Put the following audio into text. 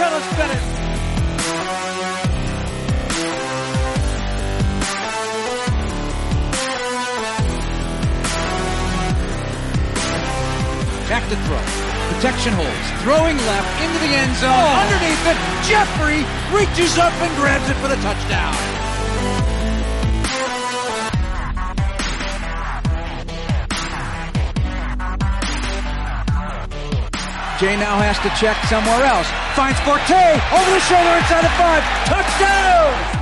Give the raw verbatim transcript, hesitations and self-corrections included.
Martellus Bennett. Back to throw. Protection holds. Throwing left into the end zone. Oh. Underneath it, Jeffrey reaches up and grabs it for the touchdown. Jay now has to check somewhere else. Finds Forte over the shoulder inside the five. Touchdown!